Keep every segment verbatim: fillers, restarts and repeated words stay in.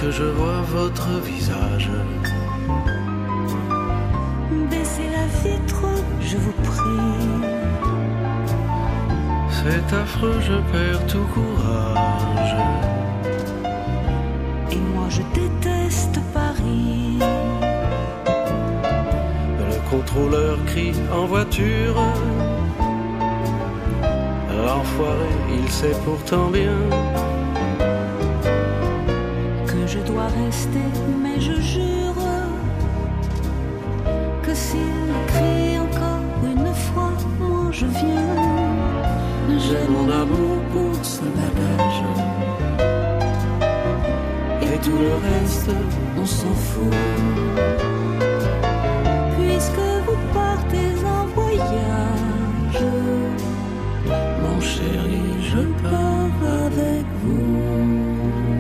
que je vois votre visage. Baissez la vitre, je vous prie. C'est affreux, je perds tout courage. Et moi je déteste Paris. Le contrôleur crie en voiture. L'enfoiré, il sait pourtant bien que je dois rester, mais je jure que s'il crie encore une fois, moi je viens. J'ai mon amour pour ce bagage. Et tout le reste, on s'en fout. Puisque vous partez en voyage, mon chéri, je pars avec vous.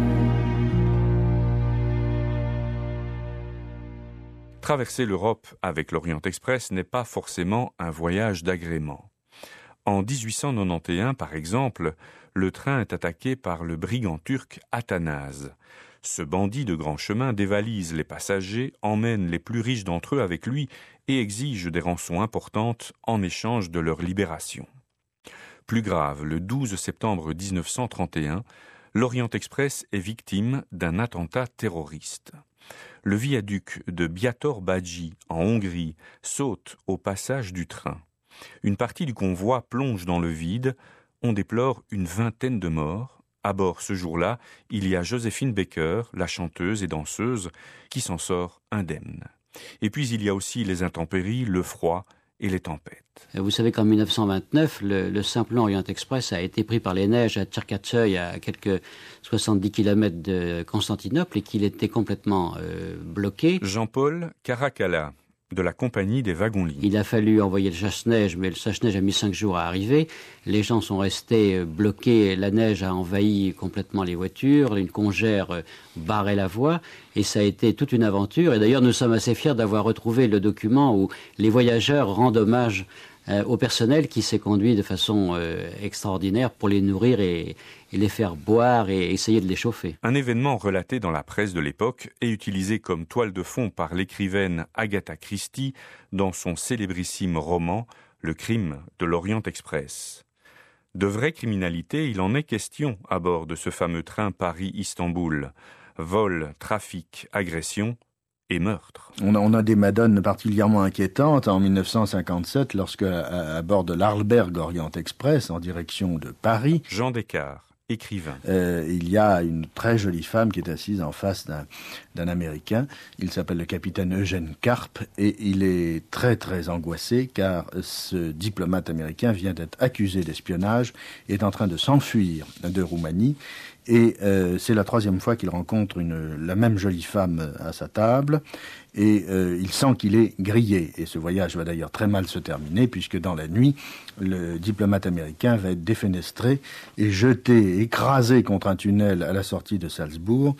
Traverser l'Europe avec l'Orient Express n'est pas forcément un voyage d'agrément. En dix-huit cent quatre-vingt-onze, par exemple, le train est attaqué par le brigand turc Athanase. Ce bandit de grand chemin dévalise les passagers, emmène les plus riches d'entre eux avec lui et exige des rançons importantes en échange de leur libération. Plus grave, le douze septembre dix-neuf cent trente et un, l'Orient Express est victime d'un attentat terroriste. Le viaduc de Bátor-Bágy, en Hongrie, saute au passage du train. Une partie du convoi plonge dans le vide. On déplore une vingtaine de morts. À bord ce jour-là, il y a Joséphine Baker, la chanteuse et danseuse, qui s'en sort indemne. Et puis il y a aussi les intempéries, le froid et les tempêtes. Vous savez qu'en mille neuf cent vingt-neuf, le, le Simplon Orient Express a été pris par les neiges à Tcherkasy, à quelques soixante-dix kilomètres de Constantinople, et qu'il était complètement euh, bloqué. Jean-Paul Caracalla, de la compagnie des wagons-lits. Il a fallu envoyer le chasse-neige, mais le chasse-neige a mis cinq jours à arriver. Les gens sont restés bloqués, la neige a envahi complètement les voitures, une congère barrait la voie, et ça a été toute une aventure. Et d'ailleurs, nous sommes assez fiers d'avoir retrouvé le document où les voyageurs rendent hommage euh, au personnel qui s'est conduit de façon euh, extraordinaire pour les nourrir et, et les faire boire et essayer de les chauffer. Un événement relaté dans la presse de l'époque et utilisé comme toile de fond par l'écrivaine Agatha Christie dans son célébrissime roman « Le crime de l'Orient Express ». De vraie criminalité, il en est question à bord de ce fameux train Paris-Istanbul. Vol, trafic, agression et meurtre. On a, on a des madones particulièrement inquiétantes en mille neuf cent cinquante-sept lorsque, à, à bord de l'Arlberg Orient Express en direction de Paris, Jean Descartes, écrivain. Euh, il y a une très jolie femme qui est assise en face d'un, d'un Américain. Il s'appelle le capitaine Eugène Carp et il est très très angoissé car ce diplomate américain vient d'être accusé d'espionnage et est en train de s'enfuir de Roumanie. Et euh, c'est la troisième fois qu'il rencontre une, la même jolie femme à sa table. Et euh, il sent qu'il est grillé. Et ce voyage va d'ailleurs très mal se terminer, puisque dans la nuit, le diplomate américain va être défenestré et jeté, écrasé contre un tunnel à la sortie de Salzbourg.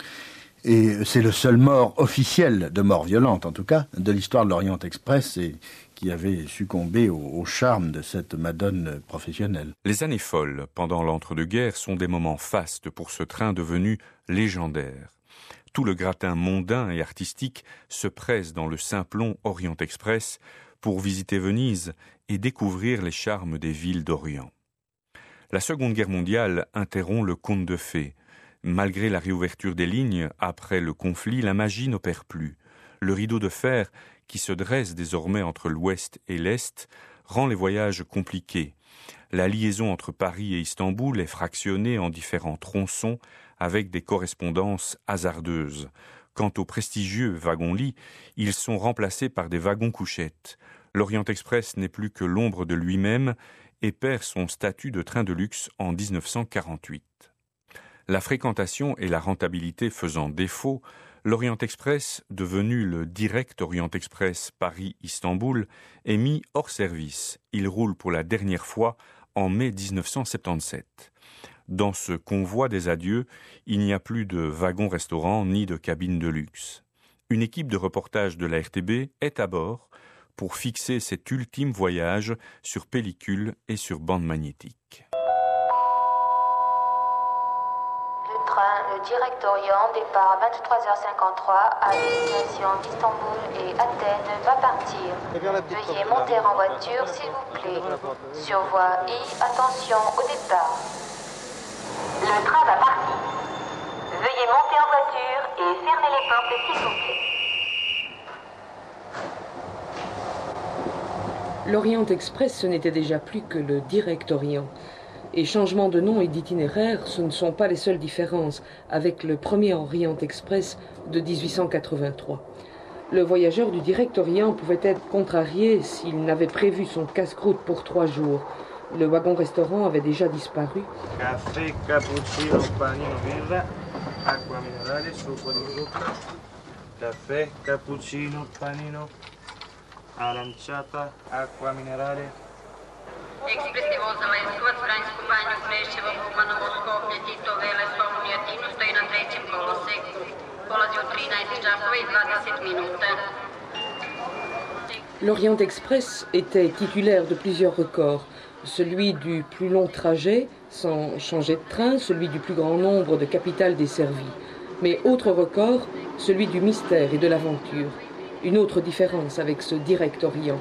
Et c'est le seul mort officiel, de mort violente en tout cas, de l'histoire de l'Orient Express, et qui avait succombé au, au charme de cette madone professionnelle. Les années folles, pendant l'entre-deux-guerres, sont des moments fastes pour ce train devenu légendaire. Tout le gratin mondain et artistique se presse dans le Simplon Orient Express pour visiter Venise et découvrir les charmes des villes d'Orient. La Seconde Guerre mondiale interrompt le conte de fées. Malgré la réouverture des lignes, après le conflit, la magie n'opère plus. Le rideau de fer, qui se dresse désormais entre l'Ouest et l'Est, rend les voyages compliqués. La liaison entre Paris et Istanbul est fractionnée en différents tronçons avec des correspondances hasardeuses. Quant aux prestigieux wagons-lits, ils sont remplacés par des wagons-couchettes. L'Orient Express n'est plus que l'ombre de lui-même et perd son statut de train de luxe en dix-neuf cent quarante-huit. La fréquentation et la rentabilité faisant défaut, l'Orient Express, devenu le Direct Orient Express Paris-Istanbul, est mis hors service. Il roule pour la dernière fois en mai dix-neuf cent soixante-dix-sept. Dans ce convoi des adieux, il n'y a plus de wagons-restaurants ni de cabines de luxe. Une équipe de reportage de la R T B est à bord pour fixer cet ultime voyage sur pellicule et sur bande magnétique. train, le Direct Orient, départ vingt-trois heures cinquante-trois à destination d'Istanbul et Athènes, va partir. Veuillez monter en voiture, s'il vous plaît. Sur voie I, attention au départ. Le train va partir. Veuillez monter en voiture et fermer les portes, s'il vous plaît. L'Orient Express, ce n'était déjà plus que le Direct Orient. Et changement de nom et d'itinéraire, ce ne sont pas les seules différences avec le premier Orient Express de dix-huit cent quatre-vingt-trois. Le voyageur du Direct Orient pouvait être contrarié s'il n'avait prévu son casse-croûte pour trois jours. Le wagon-restaurant avait déjà disparu. Café, cappuccino, panino, birra, acqua minerale, succo di frutta. Café, cappuccino, panino, aranciata, acqua minerale. Ekspresivozama Leskovac, Vranjsku banju, Kreševo, Kumanovo, Skoplje, Titove, Lesva, Unijatinu stoji na trećem koloseku. Polazi u trinaest časova i dvadeset minuta. L'Orient Express était titulaire de plusieurs records. Celui du plus long trajet, sans changer de train, celui du plus grand nombre de capitales desservies. Mais autre record, celui du mystère et de l'aventure. Une autre différence avec ce Direct Orient.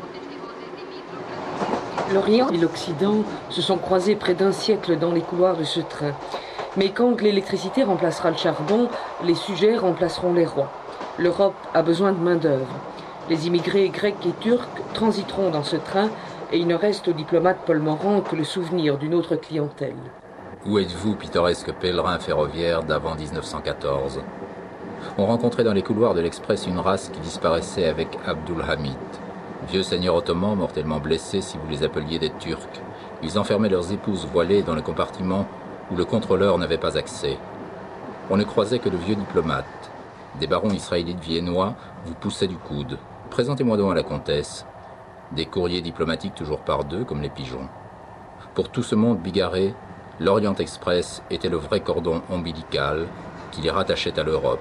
L'Orient et l'Occident se sont croisés près d'un siècle dans les couloirs de ce train. Mais quand l'électricité remplacera le charbon, les sujets remplaceront les rois. L'Europe a besoin de main-d'œuvre. Les immigrés grecs et turcs transiteront dans ce train et il ne reste au diplomate Paul Morand que le souvenir d'une autre clientèle. Où êtes-vous, pittoresque pèlerin ferroviaire d'avant dix-neuf cent quatorze? On rencontrait dans les couloirs de l'Express une race qui disparaissait avec Abdul Hamid. Vieux seigneurs ottomans mortellement blessés si vous les appeliez des Turcs. Ils enfermaient leurs épouses voilées dans le compartiment où le contrôleur n'avait pas accès. On ne croisait que de vieux diplomates. Des barons israélites viennois vous poussaient du coude. Présentez-moi donc à la comtesse. Des courriers diplomatiques toujours par deux, comme les pigeons. Pour tout ce monde bigarré, l'Orient Express était le vrai cordon ombilical qui les rattachait à l'Europe.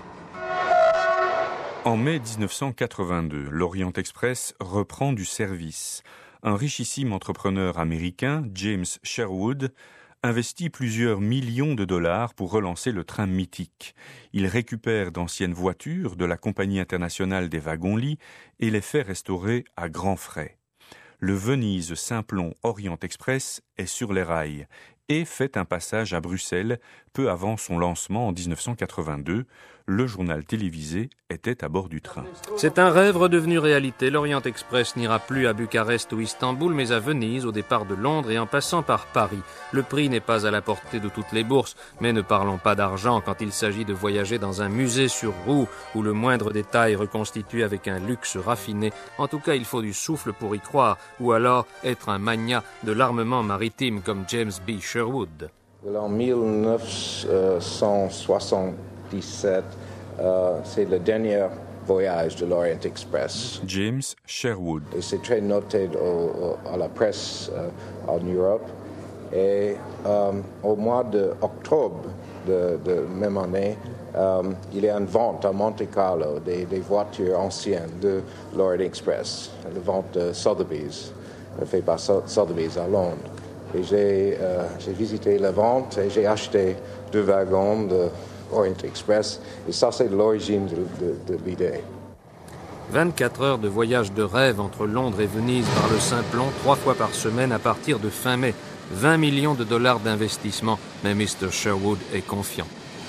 En mai dix-neuf cent quatre-vingt-deux, l'Orient Express reprend du service. Un richissime entrepreneur américain, James Sherwood, investit plusieurs millions de dollars pour relancer le train mythique. Il récupère d'anciennes voitures de la Compagnie internationale des wagons-lits et les fait restaurer à grands frais. Le Venise-Simplon Orient Express est sur les rails et fait un passage à Bruxelles peu avant son lancement en dix-neuf cent quatre-vingt-deux. Le journal télévisé était à bord du train. C'est un rêve redevenu réalité. L'Orient Express n'ira plus à Bucarest ou Istanbul, mais à Venise, au départ de Londres et en passant par Paris. Le prix n'est pas à la portée de toutes les bourses, mais ne parlons pas d'argent quand il s'agit de voyager dans un musée sur roue où le moindre détail reconstitué avec un luxe raffiné. En tout cas, il faut du souffle pour y croire, ou alors être un magnat de l'armement maritime comme James B. Sherwood. En mille neuf cent soixante-dix-sept, euh, c'est le dernier voyage de l'Orient Express. James Sherwood. Et c'est très noté au, au, à la presse euh, en Europe. Et euh, au mois d'octobre de, de même année, euh, il y a une vente à Monte Carlo des, des voitures anciennes de l'Orient Express, la vente de Sotheby's, faite par Sotheby's à Londres. Et j'ai, euh, j'ai visité la vente et j'ai acheté deux wagons de Orient Express. Et ça, c'est l'origine de, de, de l'idée. vingt-quatre heures de voyage de rêve entre Londres et Venise par le Simplon, trois fois par semaine à partir de fin mai. vingt millions de dollars d'investissement, mais mister Sherwood est confiant.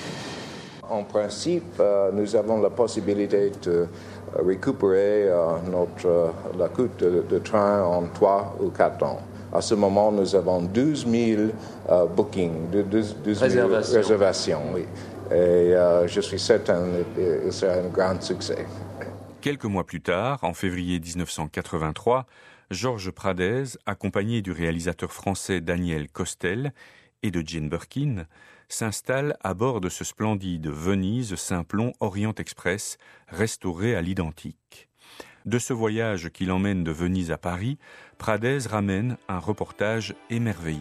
En principe, euh, nous avons la possibilité de récupérer euh, notre, euh, la coût de, de train en trois ou quatre ans. À ce moment, nous avons douze mille euh, bookings, douze mille réservations. réservations oui. Et euh, je suis certain qu'il sera un grand succès. Quelques mois plus tard, en février dix-neuf cent quatre-vingt-trois, Georges Pradez, accompagné du réalisateur français Daniel Costel et de Jane Birkin, s'installe à bord de ce splendide Venise-Simplon Orient Express, restauré à l'identique. De ce voyage qui l'emmène de Venise à Paris, Pradez ramène un reportage émerveillé.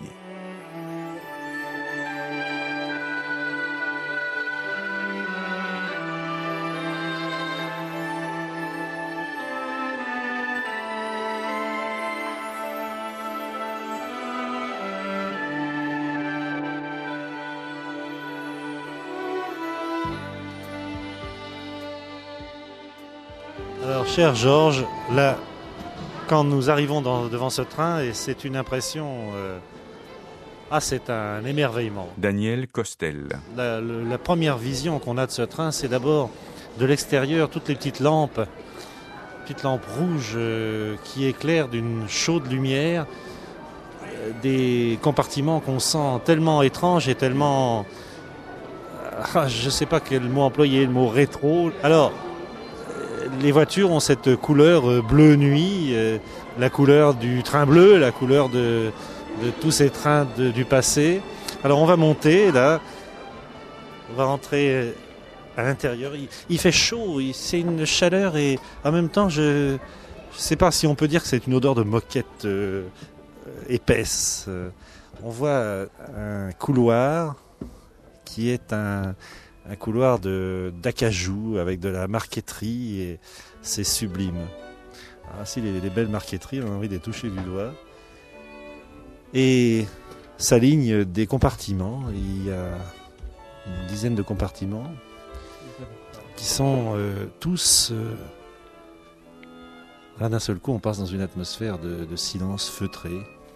Alors, cher Georges, là, quand nous arrivons dans, devant ce train, et c'est une impression... Euh, ah, c'est un émerveillement. Daniel Costel. La, le, la première vision qu'on a de ce train, c'est d'abord de l'extérieur, toutes les petites lampes, petites lampes rouges euh, qui éclairent d'une chaude lumière, euh, des compartiments qu'on sent tellement étranges et tellement... Ah, je ne sais pas quel mot employer, le mot rétro. Alors, euh, les voitures ont cette couleur euh, bleu nuit, euh, la couleur du train bleu, la couleur de... de tous ces trains de, du passé. Alors on va monter là, on va rentrer à l'intérieur. Il, il fait chaud, il, c'est une chaleur et en même temps je ne sais pas si on peut dire que c'est une odeur de moquette euh, épaisse. Euh, on voit un couloir qui est un, un couloir de, d'acajou avec de la marqueterie et c'est sublime. Ah, si les, les belles marqueteries, on a envie de les toucher du doigt. Et s'alignent des compartiments. Il y a une dizaine de compartiments qui sont euh, tous... Euh, là, d'un seul coup, on passe dans une atmosphère de, de silence feutré.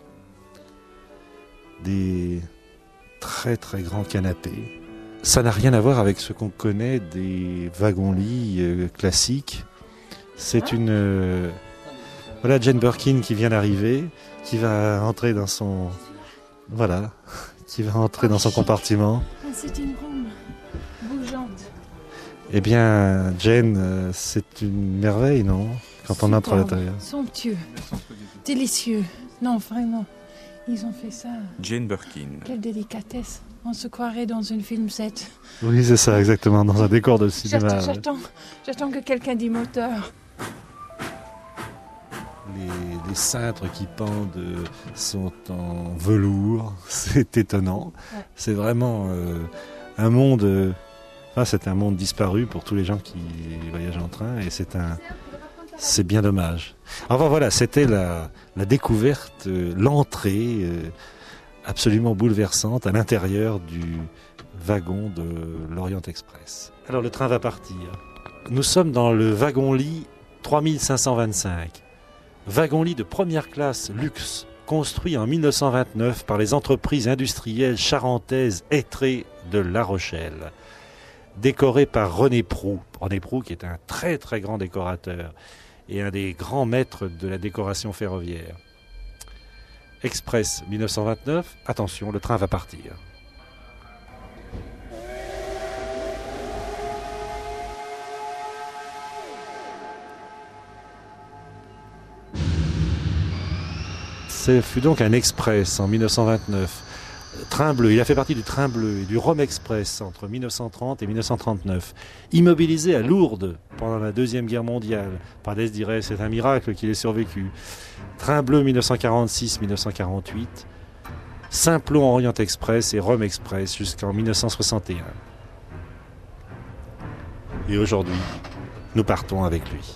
Des très très grands canapés. Ça n'a rien à voir avec ce qu'on connaît des wagons-lits euh, classiques. C'est une... Euh, voilà Jane Birkin qui vient d'arriver, qui va entrer dans son... Voilà, qui va entrer dans son compartiment. C'est une room bougeante. Eh bien, Jane, c'est une merveille, non? Quand on entre à l'intérieur. Somptueux, délicieux. Non, vraiment, ils ont fait ça. Jane Birkin. Quelle délicatesse. On se croirait dans une film set. Oui, c'est ça, exactement, dans un décor de cinéma. J'attends, j'attends, j'attends que quelqu'un dise moteur. Les, les cintres qui pendent sont en velours, c'est étonnant. Ouais. C'est vraiment euh, un monde, euh, enfin, c'est un monde disparu pour tous les gens qui voyagent en train et c'est un, c'est bien dommage. Enfin voilà, c'était la, la découverte, euh, l'entrée euh, absolument bouleversante à l'intérieur du wagon de l'Orient Express. Alors le train va partir. Nous sommes dans le wagon-lit trois mille cinq cent vingt-cinq. Wagon-lit de première classe luxe, construit en mille neuf cent vingt-neuf par les entreprises industrielles charentaises Hêtré de La Rochelle. Décoré par René Proux. René Proux qui est un très très grand décorateur et un des grands maîtres de la décoration ferroviaire. Express mille neuf cent vingt-neuf, attention, le train va partir. Ce fut donc un express en mille neuf cent vingt-neuf. Train bleu, il a fait partie du train bleu et du Rome Express entre mille neuf cent trente et mille neuf cent trente-neuf. Immobilisé à Lourdes pendant la Deuxième Guerre mondiale. Pardès dirait c'est un miracle qu'il ait survécu. Train bleu mille neuf cent quarante-six mille neuf cent quarante-huit. Simplon Orient Express et Rome Express jusqu'en mille neuf cent soixante et un. Et aujourd'hui, nous partons avec lui.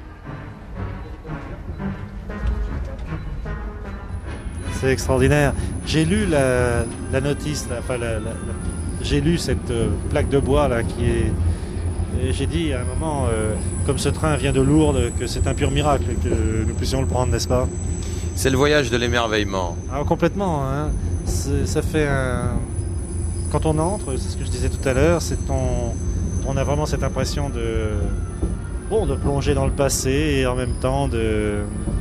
C'est extraordinaire. J'ai lu la, la notice, la, enfin la, la, la, j'ai lu cette euh, plaque de bois là qui est. Et j'ai dit à un moment, euh, comme ce train vient de Lourdes, que c'est un pur miracle que nous puissions le prendre, n'est-ce pas? C'est le voyage de l'émerveillement. Ah, complètement. Hein. Ça fait un. Quand on entre, c'est ce que je disais tout à l'heure, c'est on, on a vraiment cette impression de bon de plonger dans le passé et en même temps de.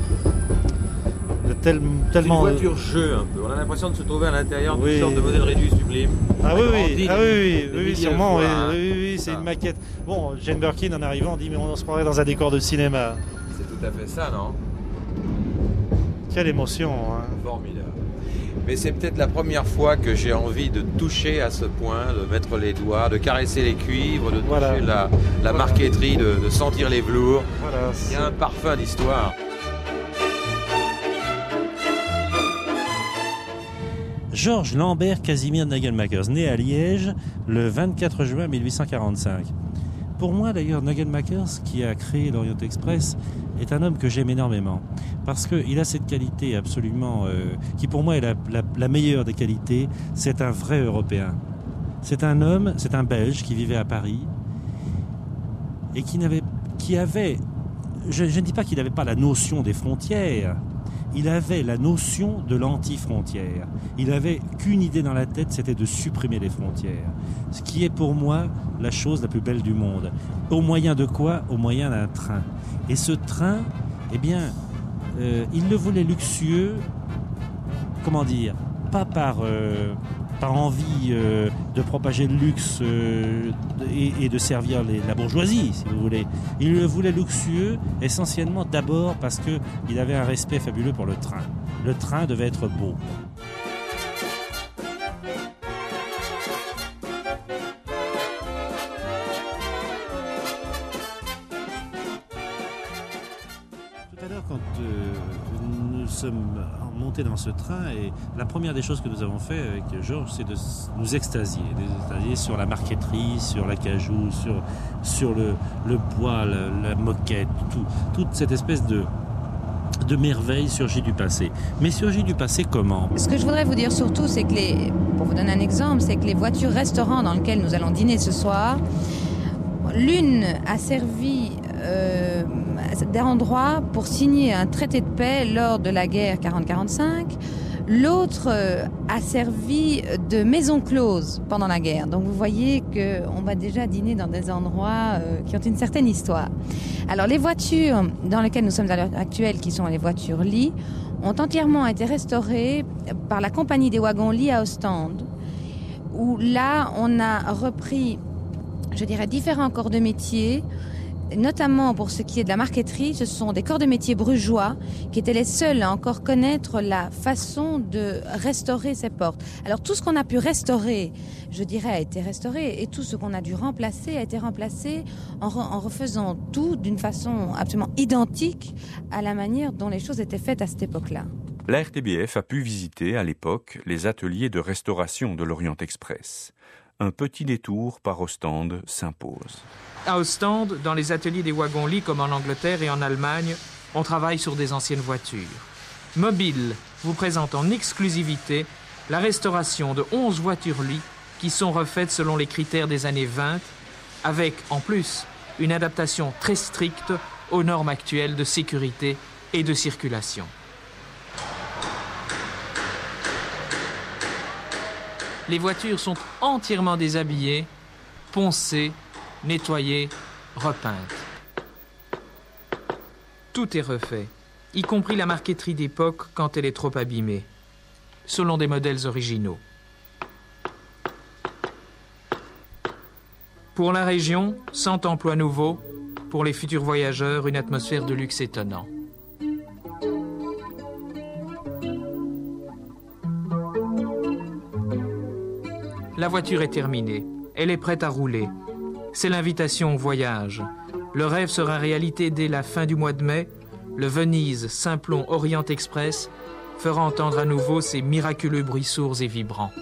Tel, tellement... C'est une voiture jeu un peu. On a l'impression de se trouver à l'intérieur d'une oui. sorte de modèle réduit sublime. Ah oui, oui, ah oui, oui, oui, oui sûrement. Fois, oui, hein. oui, oui, c'est ah. une maquette. Bon, Jane Birkin en arrivant dit mais on se croirait dans un décor de cinéma. C'est tout à fait ça, non? Quelle émotion, hein. Formidable. Mais c'est peut-être la première fois que j'ai envie de toucher à ce point, de mettre les doigts, de caresser les cuivres, de toucher voilà. la, la voilà. marqueterie, de, de sentir les velours. Voilà, il y a un parfum d'histoire. Georges Lambert Casimir Nagelmakers, né à Liège le vingt-quatre juin mille huit cent quarante-cinq. Pour moi d'ailleurs, Nagelmakers, qui a créé l'Orient Express, est un homme que j'aime énormément. Parce qu'il a cette qualité absolument, euh, qui pour moi est la, la, la meilleure des qualités, c'est un vrai Européen. C'est un homme, c'est un Belge qui vivait à Paris et qui, n'avait, qui avait je, je ne dis pas qu'il n'avait pas la notion des frontières. Il avait la notion de l'anti-frontière. Il n'avait qu'une idée dans la tête, c'était de supprimer les frontières. Ce qui est pour moi la chose la plus belle du monde. Au moyen de quoi ? Au moyen d'un train. Et ce train, eh bien, euh, il le voulait luxueux, comment dire, pas par, euh, par envie euh, de propager le luxe euh, et, et de servir les, la bourgeoisie, si vous voulez. Il le voulait luxueux essentiellement d'abord parce qu'il avait un respect fabuleux pour le train. Le train devait être beau. Tout à l'heure, quand euh, nous sommes montés dans ce train, et la première des choses que nous avons fait avec Georges, c'est de nous extasier, nous extasier sur la marqueterie, sur l'acajou, sur, sur le, le bois, la, la moquette, tout, toute cette espèce de, de merveille surgit du passé. Mais surgit du passé comment ? Ce que je voudrais vous dire surtout, c'est que les, pour vous donner un exemple, c'est que les voitures-restaurants dans lesquelles nous allons dîner ce soir, l'une a servi euh, d'endroit pour signer un traité de paix lors de la guerre quarante quarante-cinq. L'autre euh, a servi de maison close pendant la guerre. Donc vous voyez qu'on va déjà dîner dans des endroits euh, qui ont une certaine histoire. Alors les voitures dans lesquelles nous sommes à l'heure actuelle, qui sont les voitures Lee, ont entièrement été restaurées par la compagnie des wagons Lee à Ostende, où là on a repris, je dirais, différents corps de métier, notamment pour ce qui est de la marqueterie. Ce sont des corps de métier brugeois qui étaient les seuls à encore connaître la façon de restaurer ces portes. Alors tout ce qu'on a pu restaurer, je dirais, a été restauré, et tout ce qu'on a dû remplacer a été remplacé en, re- en refaisant tout d'une façon absolument identique à la manière dont les choses étaient faites à cette époque-là. La R T B F a pu visiter à l'époque les ateliers de restauration de l'Orient Express. Un petit détour par Ostende s'impose. À Ostende, dans les ateliers des wagons Lee comme en Angleterre et en Allemagne, on travaille sur des anciennes voitures. Mobile vous présente en exclusivité la restauration de onze voitures Lee qui sont refaites selon les critères des années vingt, avec en plus une adaptation très stricte aux normes actuelles de sécurité et de circulation. Les voitures sont entièrement déshabillées, poncées, nettoyées, repeintes. Tout est refait, y compris la marqueterie d'époque quand elle est trop abîmée, selon des modèles originaux. Pour la région, cent emplois nouveaux, pour les futurs voyageurs, une atmosphère de luxe étonnant. La voiture est terminée, elle est prête à rouler. C'est l'invitation au voyage. Le rêve sera réalité dès la fin du mois de mai. Le Venise-Simplon Orient Express fera entendre à nouveau ses miraculeux bruits sourds et vibrants.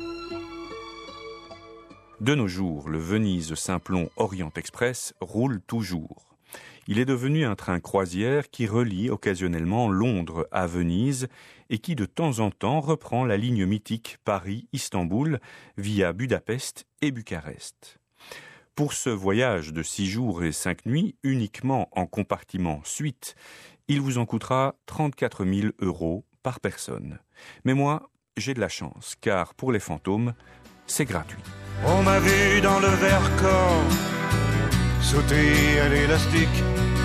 De nos jours, le Venise-Simplon Orient Express roule toujours. Il est devenu un train croisière qui relie occasionnellement Londres à Venise et qui de temps en temps reprend la ligne mythique Paris-Istanbul via Budapest et Bucarest. Pour ce voyage de six jours et cinq nuits, uniquement en compartiment suite, il vous en coûtera trente-quatre mille euros par personne. Mais moi, j'ai de la chance, car pour les fantômes, c'est gratuit. On m'a vu dans le Vercors sauter à l'élastique,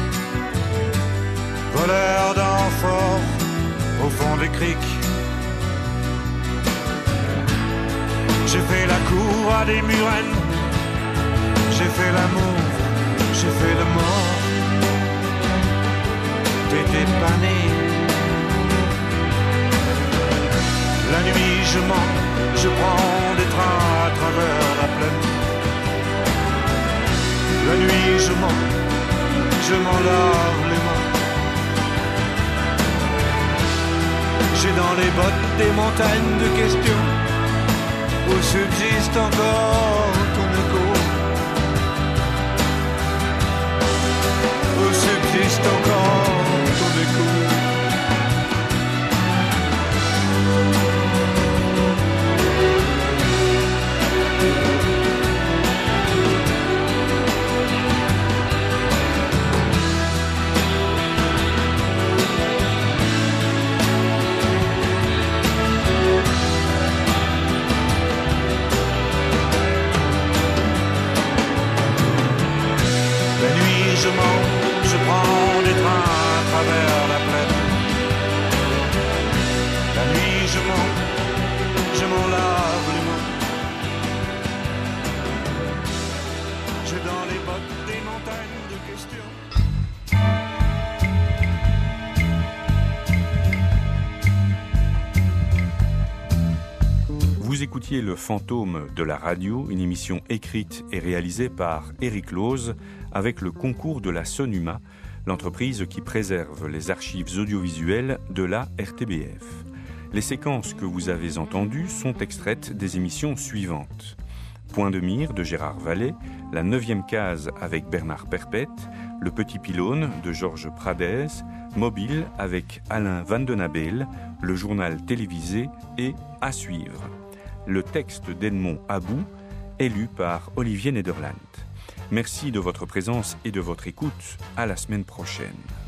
voleur d'amphores au fond des criques. J'ai fait la cour à des murennes, j'ai fait l'amour, j'ai fait le mort. T'étais pas né. La nuit je mens, je prends des trains à travers la plaine. La nuit je mens, je m'en lave les mains. J'ai dans les bottes des montagnes de questions où subsiste encore ton écho. Où subsiste encore ton écho. je mens, je prends des trains à travers la plaine. La nuit je mens, je m'en lave les mains. J'ai dans les bottes des montagnes de questions. Vous écoutiez Le Fantôme de la radio, une émission écrite et réalisée par Éric Lose avec le concours de la Sonuma, l'entreprise qui préserve les archives audiovisuelles de la R T B F. Les séquences que vous avez entendues sont extraites des émissions suivantes. Point de mire de Gérard Vallée, La neuvième case avec Bernard Perpète, Le petit pylône de Georges Pradès, Mobile avec Alain Vandenabel, Le journal télévisé et À suivre. Le texte d'Edmond Abou est lu par Olivier Nederland. Merci de votre présence et de votre écoute. À la semaine prochaine.